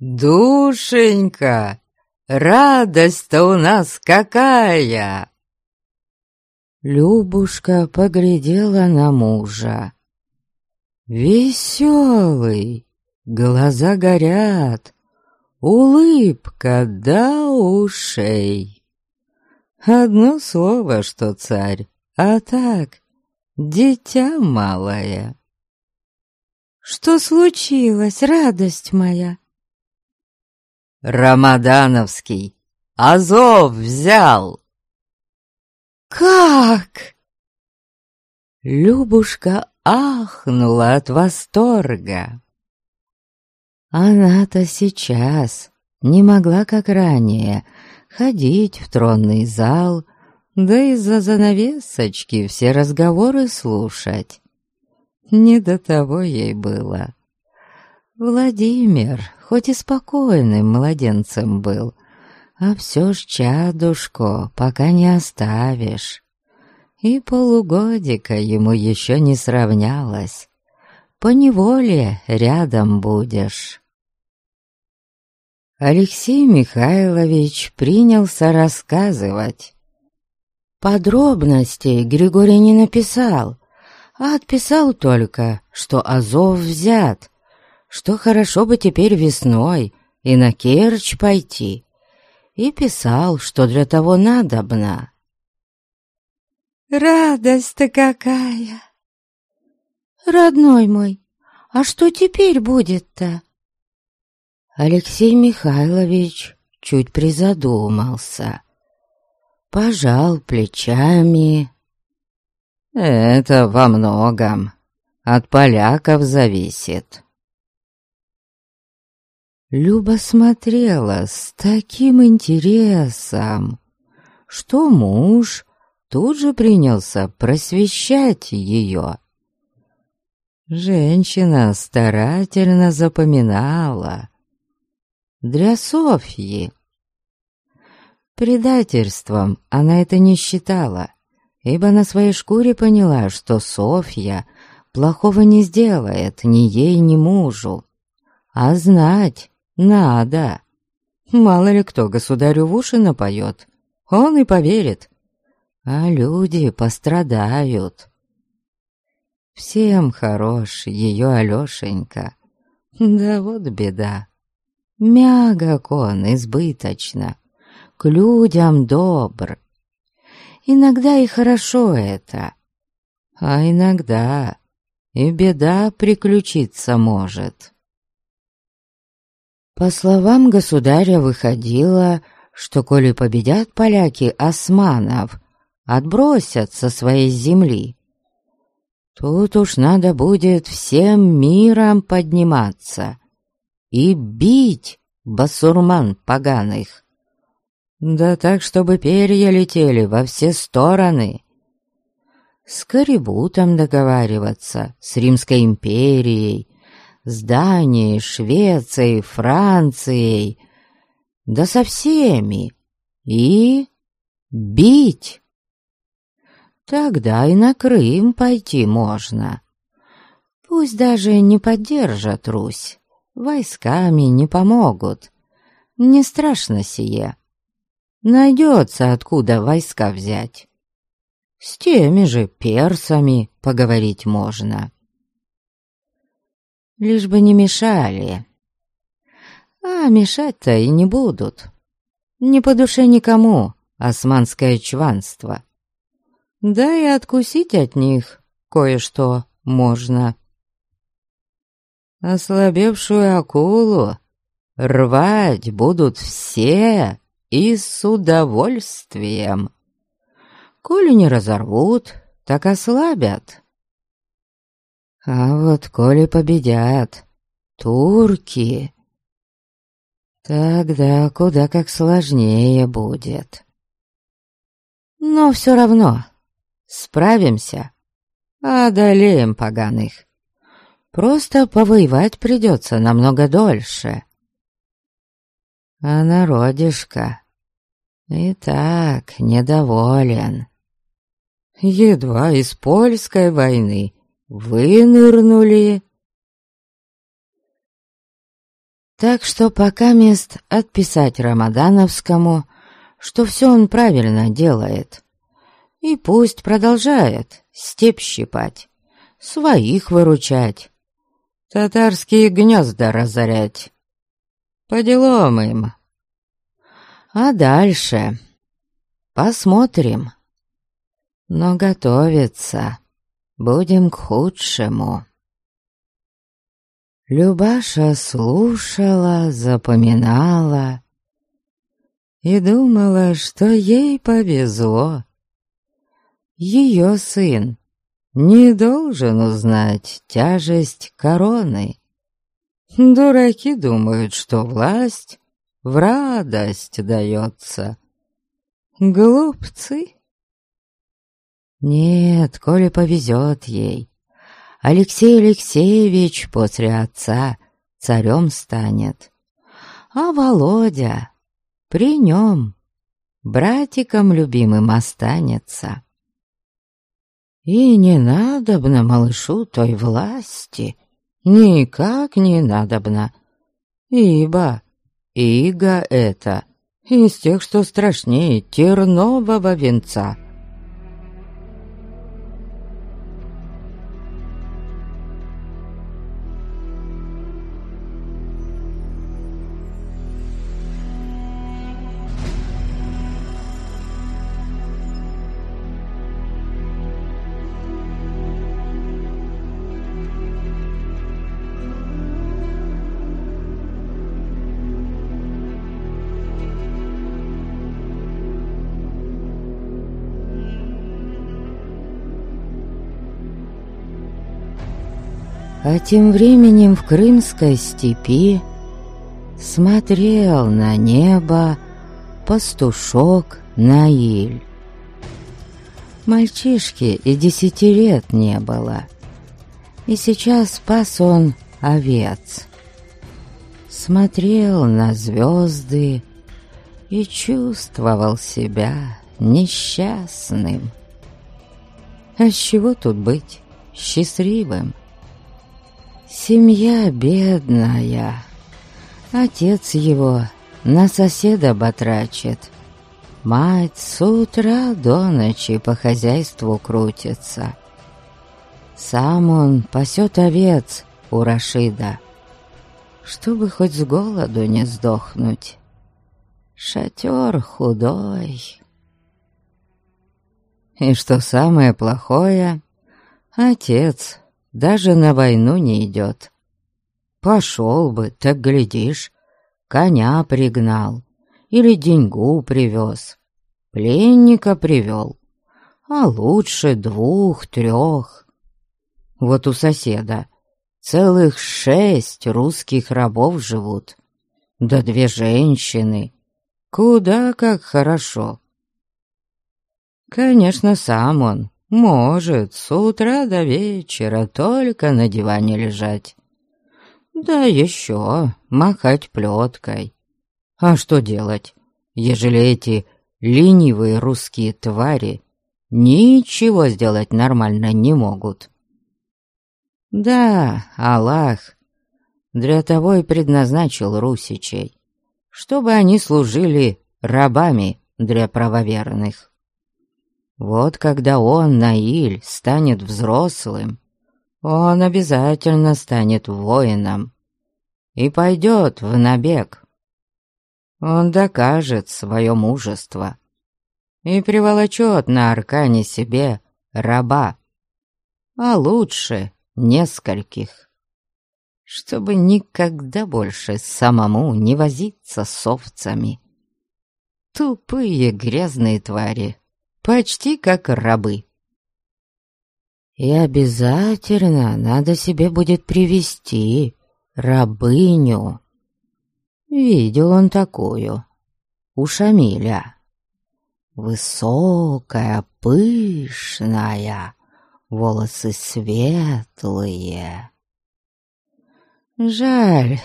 «Душенька, радость-то у нас какая!» Любушка поглядела на мужа. Веселый, глаза горят, улыбка до ушей. Одно слово, что царь, а так, дитя малое. «Что случилось, радость моя?» «Рамадановский Азов взял!» «Как?» Любушка ахнула от восторга. Она-то сейчас не могла, как ранее, ходить в тронный зал, да из-за занавесочки все разговоры слушать. Не до того ей было. Владимир, хоть и спокойным младенцем был, а все ж чадушко пока не оставишь. И полугодика ему еще не сравнялось. Поневоле рядом будешь. Алексей Михайлович принялся рассказывать. Подробностей Григорий не написал, а отписал только, что Азов взят, что хорошо бы теперь весной и на Керчь пойти, и писал, что для того надобно. «Радость-то какая! Родной мой, а что теперь будет-то?» Алексей Михайлович чуть призадумался, пожал плечами. «Это во многом от поляков зависит». Люба смотрела с таким интересом, что муж тут же принялся просвещать ее. Женщина старательно запоминала. Для Софьи. Предательством она это не считала, ибо на своей шкуре поняла, что Софья плохого не сделает ни ей, ни мужу. А знать надо. Мало ли кто государю в уши напоет, он и поверит, а люди пострадают. Всем хорош ее Алешенька, да вот беда. Мягок он избыточно, к людям добр. Иногда и хорошо это, а иногда и беда приключиться может. По словам государя выходило, что коли победят поляки османов, отбросят со своей земли, тут уж надо будет всем миром подниматься и бить басурман поганых. Да так, чтобы перья летели во все стороны. С Корибутом договариваться, с Римской империей, с Данией, Швецией, Францией, да со всеми, и бить. Тогда и на Крым пойти можно. Пусть даже не поддержат Русь, войсками не помогут. Не страшно сие. Найдется, откуда войска взять. С теми же персами поговорить можно. Лишь бы не мешали. А мешать-то и не будут. Не по душе никому османское чванство. Да и откусить от них кое-что можно. Ослабевшую акулу рвать будут все и с удовольствием. Коли не разорвут, так ослабят. А вот коли победят турки, тогда куда как сложнее будет. Но все равно справимся, одолеем поганых. Просто повоевать придется намного дольше. А народишко и так недоволен. Едва из польской войны вынырнули. Так что пока мест отписать Рамадановскому, что все он правильно делает. И пусть продолжает степь щипать, своих выручать, татарские гнезда разорять. По делам им. А дальше посмотрим. Но готовиться будем к худшему. Любаша слушала, запоминала и думала, что ей повезло. Ее сын не должен узнать тяжесть короны. Дураки думают, что власть в радость дается. Глупцы. Нет, коли повезет ей, Алексей Алексеевич после отца царем станет, а Володя при нем братиком любимым останется. И не надобно малышу той власти, никак не надобно, ибо иго это из тех, что страшнее тернового венца. А тем временем в Крымской степи смотрел на небо пастушок Наиль. Мальчишке и 10 лет не было, и сейчас пас он овец. Смотрел на звезды и чувствовал себя несчастным. А с чего тут быть счастливым? Семья бедная, отец его на соседа батрачит, мать с утра до ночи по хозяйству крутится. Сам он пасет овец у Рашида, чтобы хоть с голоду не сдохнуть. Шатер худой. И что самое плохое, отец даже на войну не идет. Пошел бы, так глядишь, коня пригнал или деньгу привез, пленника привел, а лучше 2-3. Вот у соседа целых 6 русских рабов живут, да 2 женщины. Куда как хорошо. Конечно, сам он может с утра до вечера только на диване лежать. Да еще махать плеткой. А что делать, ежели эти ленивые русские твари ничего сделать нормально не могут? Да, Аллах для того и предназначил русичей, чтобы они служили рабами для правоверных. Вот когда он, Наиль, станет взрослым, он обязательно станет воином и пойдет в набег. Он докажет свое мужество и приволочет на аркане себе раба, а лучше нескольких, чтобы никогда больше самому не возиться с овцами. Тупые грязные твари, почти как рабы. И обязательно надо себе будет привести рабыню. Видел он такую у Шамиля. Высокая, пышная, волосы светлые. Жаль,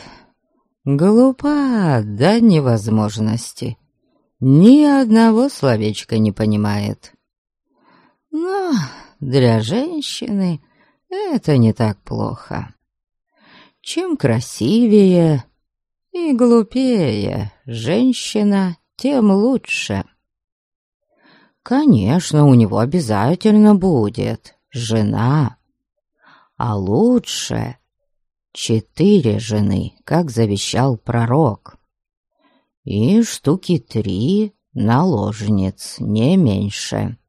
глупа до невозможности. Ни одного словечка не понимает. Но для женщины это не так плохо. Чем красивее, И глупее женщина, тем лучше. Конечно, у него обязательно будет жена, а лучше 4 жены, как завещал пророк, и штуки 3 наложниц, не меньше.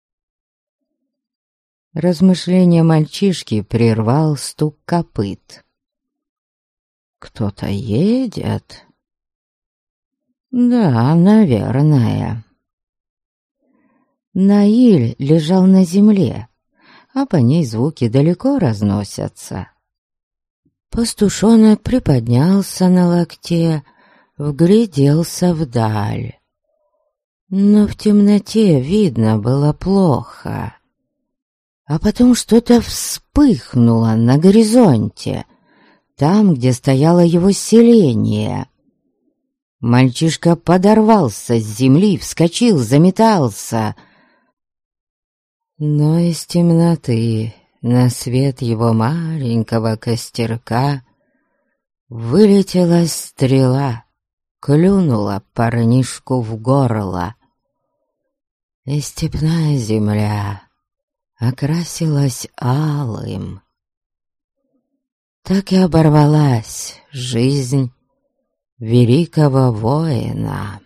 Размышления мальчишки прервал стук копыт. Кто-то едет? Да, наверное. Наиль лежал на земле, а по ней звуки далеко разносятся. Пастушонок приподнялся на локте, вгляделся вдаль. Но в темноте видно было плохо. А потом что-то вспыхнуло на горизонте, там, где стояло его селение. Мальчишка подорвался с земли, вскочил, заметался. Но из темноты на свет его маленького костерка вылетела стрела, клюнула парнишку в горло. И степная земля окрасилась алым. Так и оборвалась жизнь великого воина.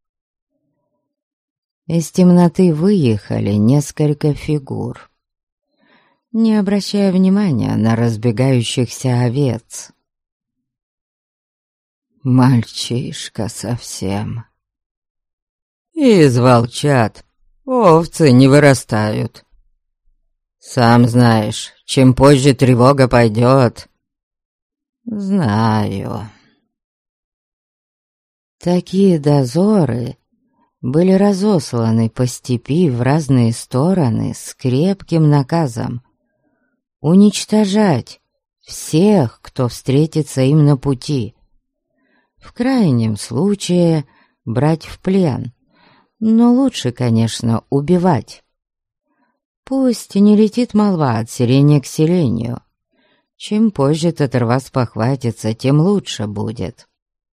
Из темноты выехали несколько фигур, не обращая внимания на разбегающихся овец. Мальчишка совсем. Из волчат овцы не вырастают. Сам знаешь, чем позже тревога пойдет. Знаю. Такие дозоры были разосланы по степи в разные стороны с крепким наказом уничтожать всех, кто встретится им на пути. В крайнем случае брать в плен, но лучше, конечно, убивать. Пусть не летит молва от селения к селению. Чем позже татарва спохватится, тем лучше будет.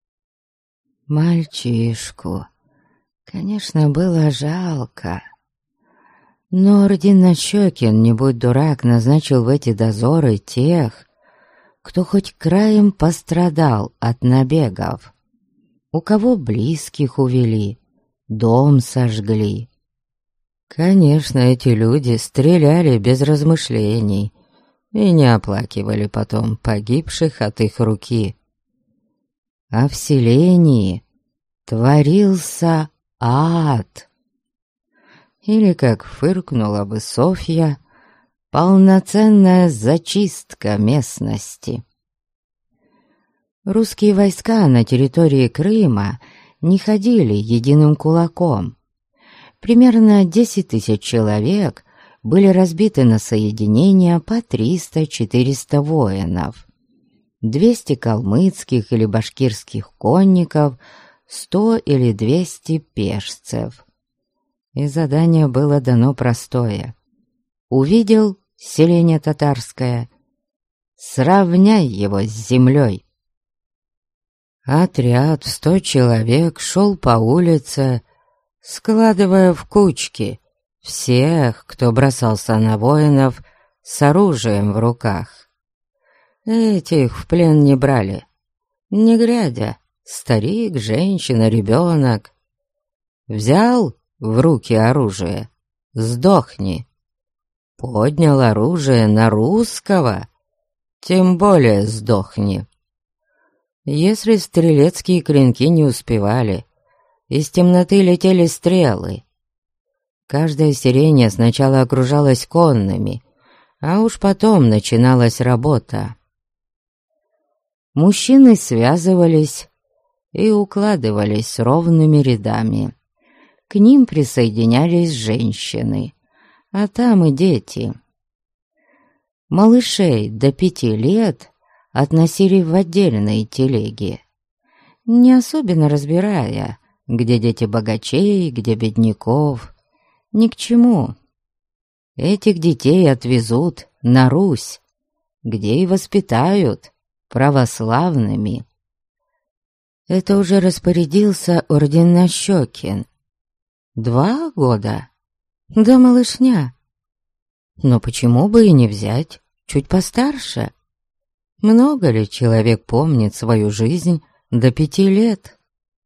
Мальчишку, конечно, было жалко. Но Ординощекин, не будь дурак, назначил в эти дозоры тех, кто хоть краем пострадал от набегов, у кого близких увели, дом сожгли. Конечно, эти люди стреляли без размышлений и не оплакивали потом погибших от их руки. А в селении творился ад. Или, как фыркнула бы Софья, полноценная зачистка местности. Русские войска на территории Крыма не ходили единым кулаком. Примерно 10 000 человек были разбиты на соединения по 300-400 воинов, 200 калмыцких или башкирских конников, 100 или 200 пешцев. И задание было дано простое. Увидел селение татарское, сравняй его с землей. Отряд в 100 человек шел по улице, складывая в кучки всех, кто бросался на воинов с оружием в руках. Этих в плен не брали, не глядя, старик, женщина, ребенок. Взял в руки оружие, сдохни. Поднял оружие на русского, тем более сдохни. Если стрелецкие клинки не успевали, из темноты летели стрелы. Каждое селение сначала окружалось конными, а уж потом начиналась работа. Мужчины связывались и укладывались ровными рядами. К ним присоединялись женщины, а там и дети. Малышей до 5 лет относили в отдельные телеги, не особенно разбирая, где дети богачей, где бедняков, ни к чему. Этих детей отвезут на Русь, где и воспитают православными. Это уже распорядился Орденнощекин. 2 года? Да малышня. Но почему бы и не взять чуть постарше? Много ли человек помнит свою жизнь до 5 лет?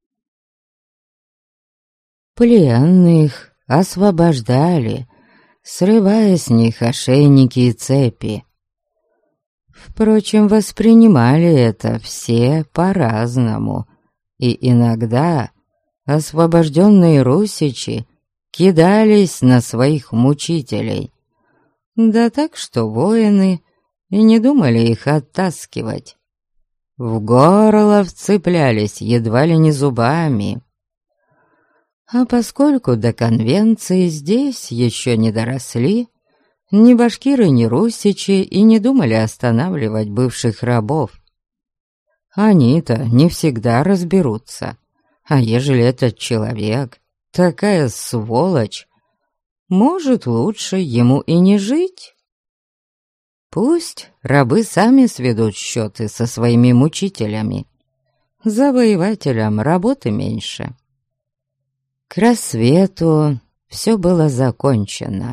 Пленных освобождали, срывая с них ошейники и цепи. Впрочем, воспринимали это все по-разному, и иногда освобожденные русичи кидались на своих мучителей. Да так, что воины и не думали их оттаскивать. В горло вцеплялись едва ли не зубами. А поскольку до конвенции здесь еще не доросли, ни башкиры, ни русичи и не думали останавливать бывших рабов. Они-то не всегда разберутся, а ежели этот человек такая сволочь, может, лучше ему и не жить. Пусть рабы сами сведут счеты со своими мучителями. Завоевателям работы меньше. К рассвету все было закончено.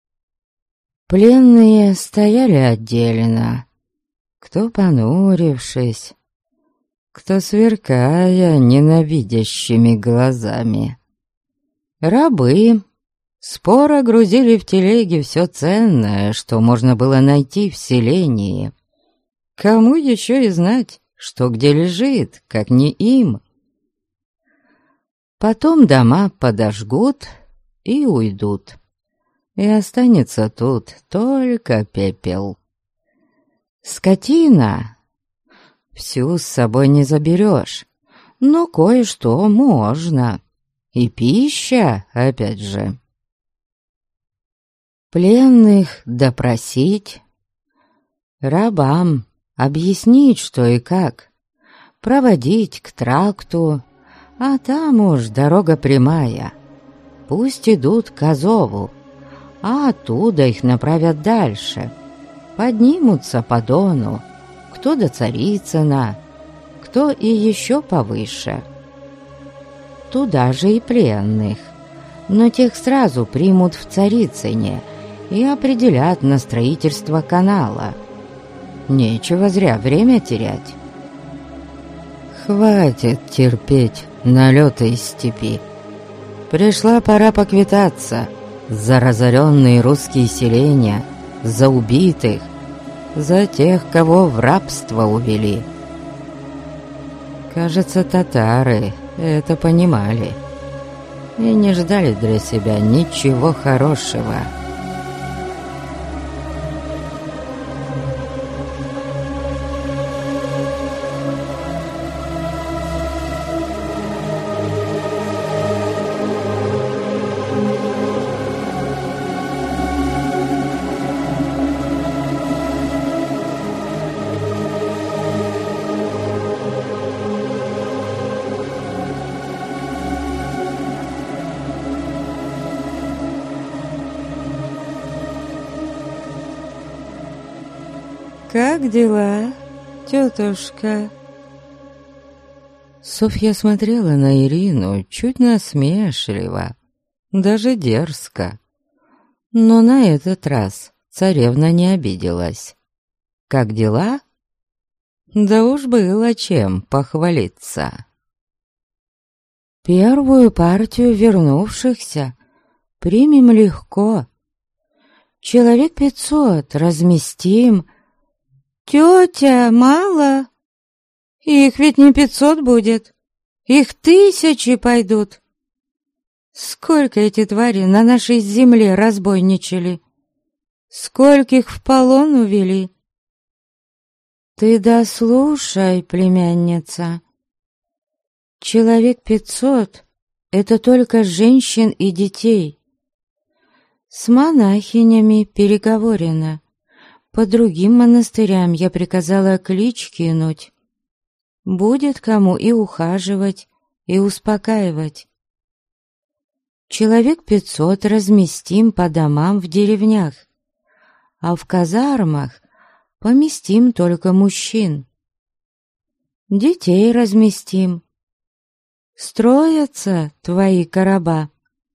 Пленные стояли отдельно, кто понурившись, кто сверкая ненавидящими глазами. Рабы споро грузили в телеги все ценное, что можно было найти в селении. Кому еще и знать, что где лежит, как не им? Потом дома подожгут и уйдут, и останется тут только пепел. Скотина всю с собой не заберешь, но кое-что можно, и пища, опять же. Пленных допросить, рабам объяснить, что и как, проводить к тракту, а там уж дорога прямая. Пусть идут к Азову, а оттуда их направят дальше. Поднимутся по Дону, кто до Царицына, кто и еще повыше. Туда же и пленных, но тех сразу примут в Царицыне и определят на строительство канала. Нечего зря время терять. Хватит терпеть налеты из степи. Пришла пора поквитаться за разоренные русские селения, за убитых, за тех, кого в рабство увели. Кажется, татары это понимали и не ждали для себя ничего хорошего. «Как дела, тетушка?» Софья смотрела на Ирину чуть насмешливо, даже дерзко. Но на этот раз царевна не обиделась. «Как дела?» Да уж было чем похвалиться. «Первую партию вернувшихся примем легко. Человек 500 разместим». «Тетя, мало? Их ведь не 500 будет, их 1000 пойдут. Сколько эти твари на нашей земле разбойничали, скольких в полон увели». «Ты дослушай, племянница. Человек 500 — это только женщин и детей. С монахинями переговорено. По другим монастырям я приказала клич кинуть. Будет кому и ухаживать, и успокаивать. Человек 500 разместим по домам в деревнях, а в казармах поместим только мужчин. Детей разместим, строятся твои короба?»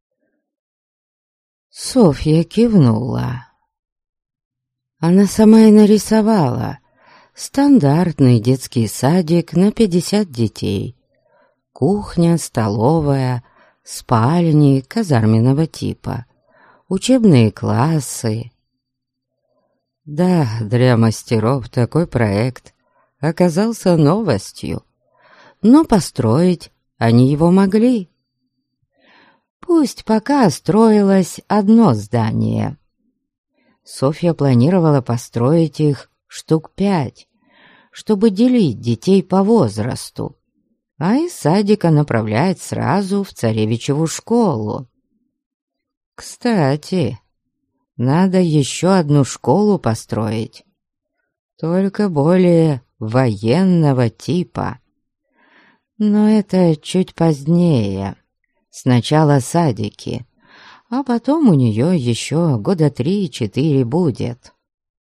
Софья кивнула. Она сама и нарисовала стандартный детский садик на 50 детей. Кухня, столовая, спальни казарменного типа, учебные классы. Да, для мастеров такой проект оказался новостью, но построить они его могли. Пусть пока строилось одно здание. Софья планировала построить их штук 5, чтобы делить детей по возрасту, а из садика направлять сразу в царевичеву школу. Кстати, надо еще одну школу построить, только более военного типа. Но это чуть позднее. Сначала садики, а потом у нее еще года 3-4 будет.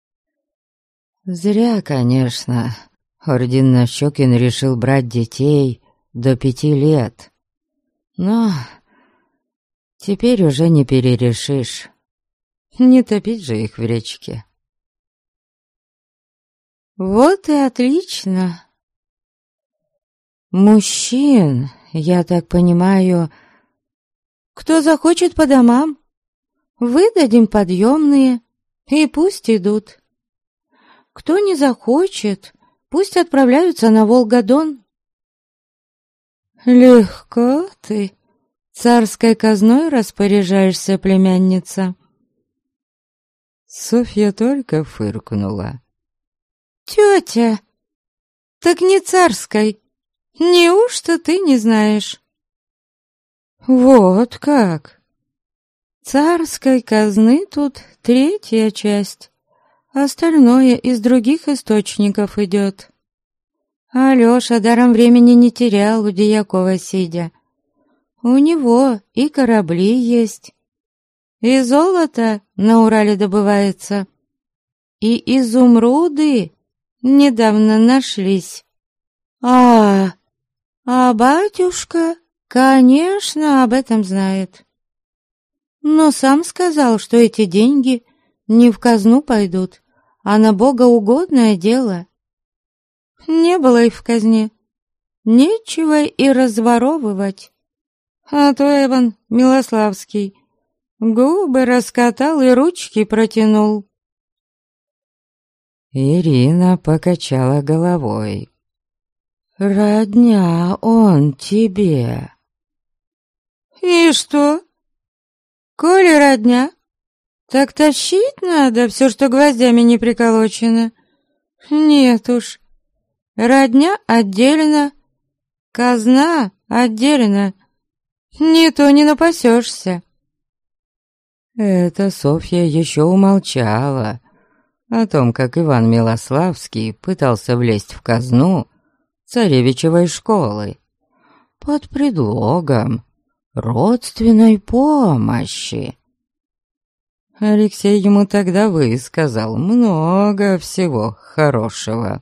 Зря, конечно, Орден Нащекин решил брать детей до 5 лет. Но теперь уже не перерешишь. Не топить же их в речке. «Вот и отлично. Мужчин, я так понимаю, кто захочет по домам, выдадим подъемные, и пусть идут. Кто не захочет, пусть отправляются на Волгодон». «Легко ты царской казной распоряжаешься, племянница». Софья только фыркнула. «Тетя, так не царской, неужто ты не знаешь?» «Вот как! Царской казны тут 3-я часть, остальное из других источников идет. Алёша даром времени не терял у Дьякова сидя. У него и корабли есть, и золото на Урале добывается, и изумруды недавно нашлись. А батюшка, конечно, об этом знает. Но сам сказал, что эти деньги не в казну пойдут, а на богоугодное дело. Не было их в казне, нечего и разворовывать. А то Иван Милославский губы раскатал и ручки протянул. Ирина покачала головой. «Родня он тебе». «И что? Коли родня, так тащить надо все, что гвоздями не приколочено. Нет уж, родня отдельно, казна отдельно, не то не напасешься». Это Софья еще умолчала о том, как Иван Милославский пытался влезть в казну царевичевой школы под предлогом родственной помощи. Алексей ему тогда высказал много всего хорошего.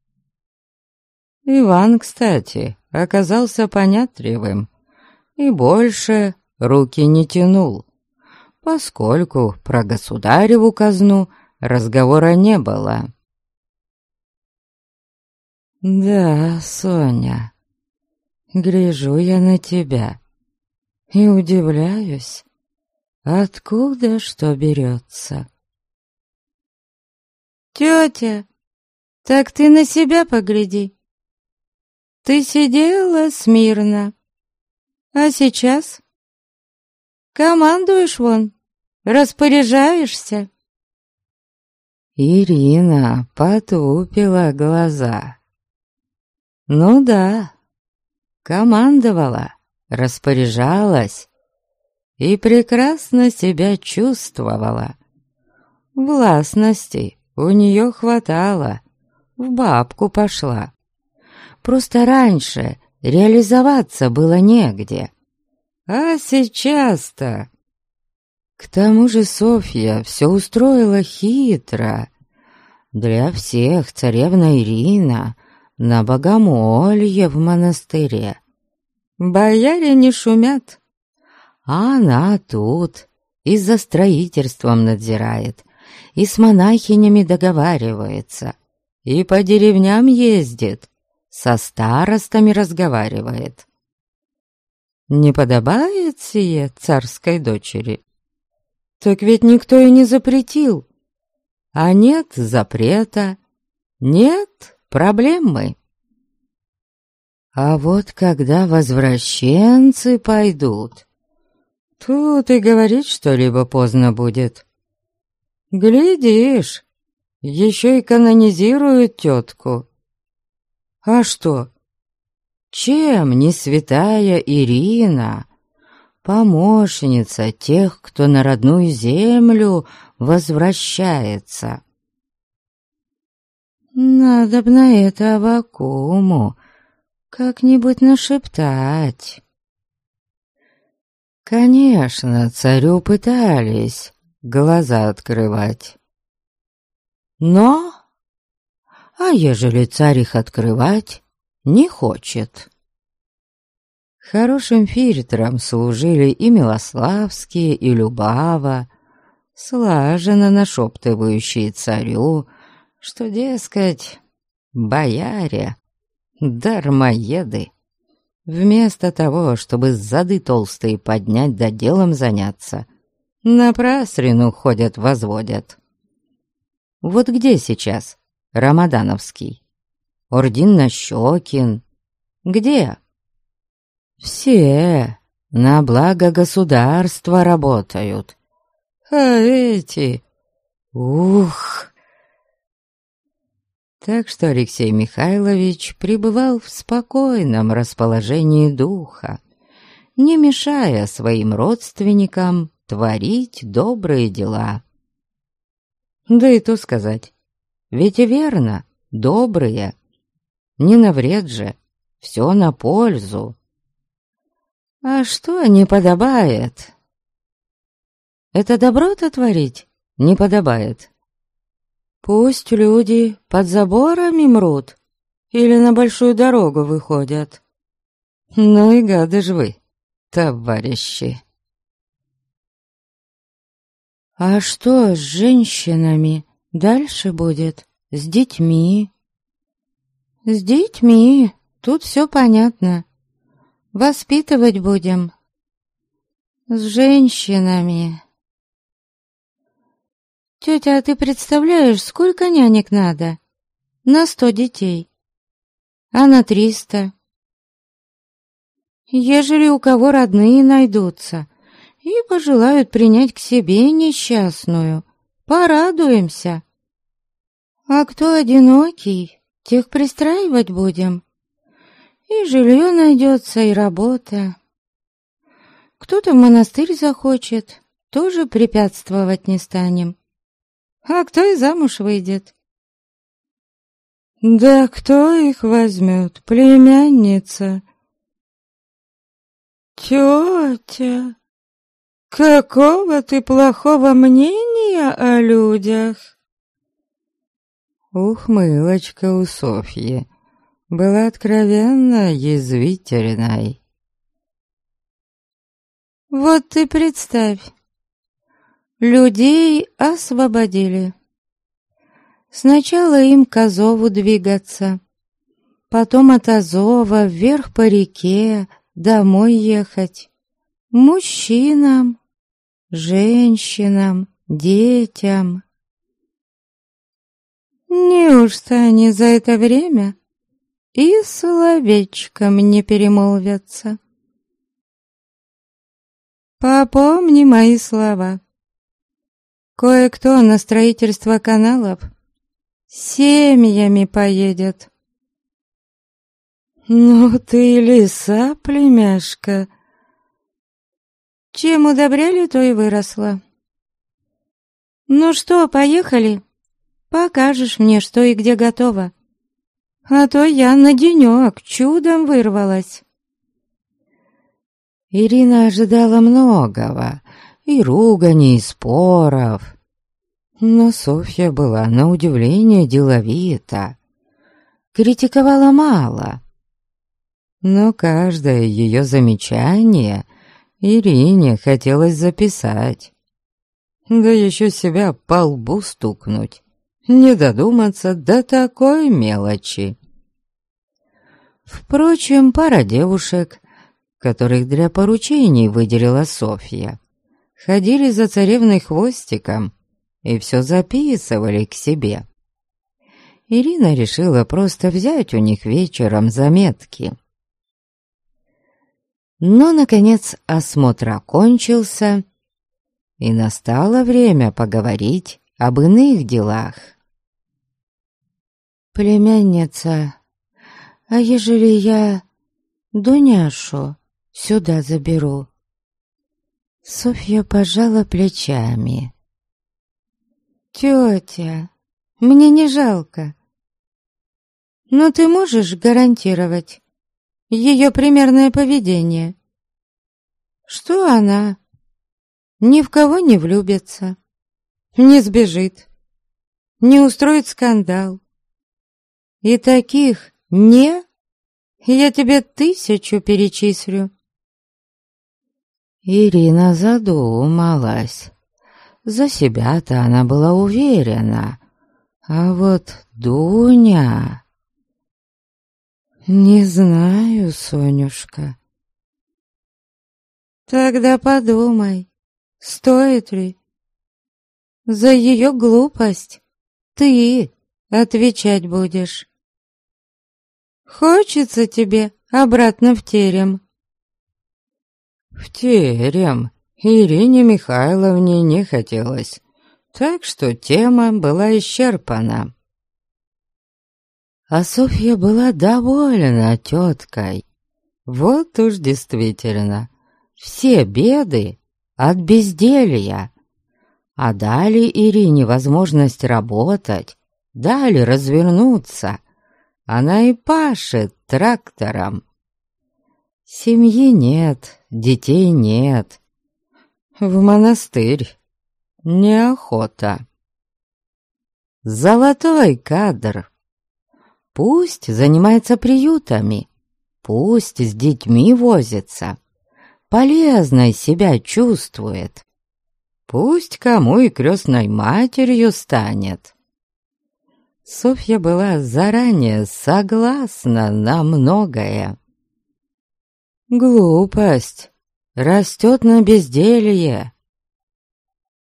Иван, кстати, оказался понятливым и больше руки не тянул, поскольку про государеву казну разговора не было. «Да, Соня, гляжу я на тебя и удивляюсь, откуда что берется». «Тетя, так ты на себя погляди. Ты сидела смирно, а сейчас командуешь вон, распоряжаешься». Ирина потупила глаза. Ну да, командовала, распоряжалась и прекрасно себя чувствовала. Властности у нее хватало, в бабку пошла. Просто раньше реализоваться было негде. А сейчас-то... К тому же Софья все устроила хитро. Для всех царевна Ирина на богомолье в монастыре. бояре не шумят. А она тут и за строительством надзирает, и с монахинями договаривается, и по деревням ездит, со старостами разговаривает. Не подобает сие царской дочери? Так ведь никто и не запретил. А нет запрета, нет проблемы. А вот когда возвращенцы пойдут, тут и говорить что-либо поздно будет. Глядишь, еще и канонизируют тетку. А что? Чем не святая Ирина, помощница тех, кто на родную землю возвращается? Надо б на это Аввакуму как-нибудь нашептать. Конечно, царю пытались глаза открывать. Но, а ежели царь их открывать не хочет? Хорошим фильтром служили и Милославские, и Любава, слаженно нашептывающие царю, что, дескать, бояре, дармоеды, вместо того, чтобы зады толстые поднять да делом заняться, напраслину ходят-возводят. Вот где сейчас Рамадановский, Ордин-Нащекин? Где? Все на благо государства работают. А эти... Ух! Так что Алексей Михайлович пребывал в спокойном расположении духа, не мешая своим родственникам творить добрые дела. Да и то сказать, ведь и верно, добрые, не на вред же, все на пользу. А что не подобает? Это добро-то творить не подобает. Пусть люди под заборами мрут или на большую дорогу выходят. Ну и гады ж вы, товарищи. А что с женщинами дальше будет? С детьми? С детьми тут все понятно. Воспитывать будем. С женщинами... Тетя, а ты представляешь, сколько нянек надо? На 100 детей. А на 300? Ежели у кого родные найдутся и пожелают принять к себе несчастную, порадуемся. А кто одинокий, тех пристраивать будем. И жилье найдется, и работа. Кто-то в монастырь захочет, тоже препятствовать не станем. А кто и замуж выйдет? Да кто их возьмет, племянница? Тетя, какого ты плохого мнения о людях? Ухмылочка у Софьи была откровенно язвительной. Вот ты представь, людей освободили. Сначала им к Азову двигаться, потом от Азова вверх по реке домой ехать. Мужчинам, женщинам, детям. Неужто они за это время и словечком не перемолвятся? Попомни мои слова. Кое-кто на строительство каналов семьями поедет. Ну ты лиса, племяшка. Чем удобряли, то и выросла. Ну что, поехали? Покажешь мне, что и где готово. А то я на денек чудом вырвалась. Ирина ожидала многого, и ругани, и споров. Но Софья была на удивление деловита, критиковала мало. но каждое ее замечание Ирине хотелось записать. Да еще себя по лбу стукнуть, не додуматься до такой мелочи. Впрочем, пара девушек, которых для поручений выделила Софья, ходили за царевной хвостиком и все записывали к себе. Ирина решила просто взять у них вечером заметки. Но, наконец, осмотр окончился, и настало время поговорить об иных делах. «Племянница, а ежели я Дуняшу сюда заберу?» Софья пожала плечами. «Тетя, мне не жалко. Но ты можешь гарантировать ее примерное поведение? Что она ни в кого не влюбится, не сбежит, не устроит скандал. И таких я тебе 1000 перечислю». Ирина задумалась. За себя-то она была уверена, а вот Дуня... «Не знаю, Сонюшка». «Тогда подумай, стоит ли? За ее глупость ты отвечать будешь. Хочется тебе обратно в терем?» В терем Ирине Михайловне не хотелось, так что тема была исчерпана. А Софья была довольна теткой. Вот уж действительно, все беды от безделья. А дали Ирине возможность работать, дали развернуться. Она и пашет трактором. Семьи нет, детей нет. В монастырь неохота. Золотой кадр. Пусть занимается приютами, пусть с детьми возится, полезной себя чувствует. Пусть кому и крестной матерью станет. Софья была заранее согласна на многое. Глупость растет на безделье.